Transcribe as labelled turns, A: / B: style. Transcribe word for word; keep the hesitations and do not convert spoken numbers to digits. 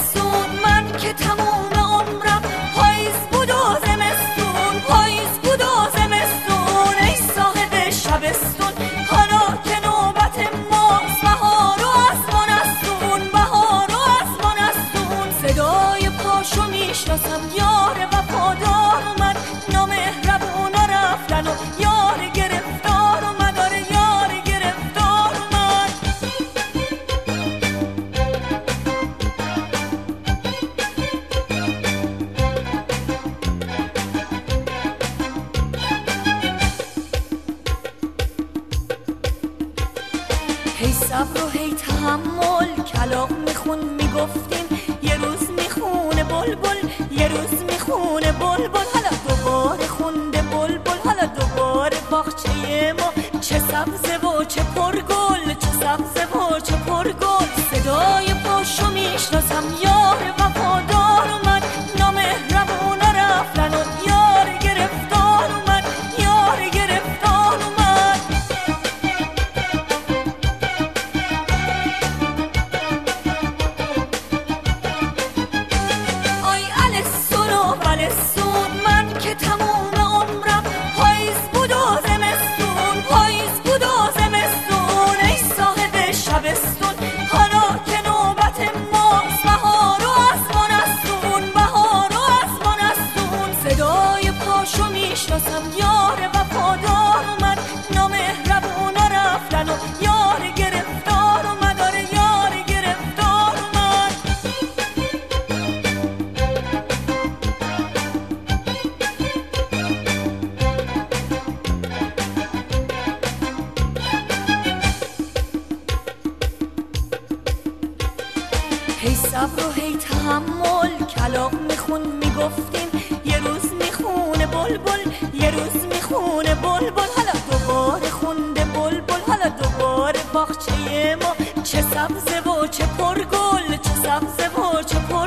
A: رسون من که تموم عمرم پاییز بود و زمستون، پاییز بود و زمستون. ای صاحب شبستون حالا که نوبت ماست، بهار و آسمان استون، بهار و آسمان استون. صدای پاشو میشناسم یار وفادار اومد، نامهربونا رفتن و یار گرفتار اومد، آره یار گرفتار اومد. هی صبر و هی تحمل کلاغ میخون میگفتیم یه روز میخونه بلبل، یه روز میخونه بلبل. حالا دوباره خونده بلبل، حالا دوباره باغچه ما چه سبزه و چه پرگل، چه سبزه و چه پرگل. صدای پاشو میشناسم یار وفادار اومد، نامهربونا رفتن و یار گرفتار اومد، یار گرفتار اومد. آی الستون و بلستون من که تموم عمرم پاییز بود و زمستون، پاییز بود و زمستون. ای صاحب شبستون حالا که نوبت ماست، بهار و آسمان استون، بهار و آسمان استون. صدای پاشو میشناسم یار وفادار اومد، نامهربونا رفتن و یار گرفتار اومد، آره یار گرفتار اومد. هی صبر و هی تحمل کلاغ میخون میگفتیم یه روز میخونه بلبل، یه روز میخونه بلبل. حالا دوباره خونده بلبل، حالا دوباره باغچه ما چه سبزه و چه پرگل، چه سبزه و چه پر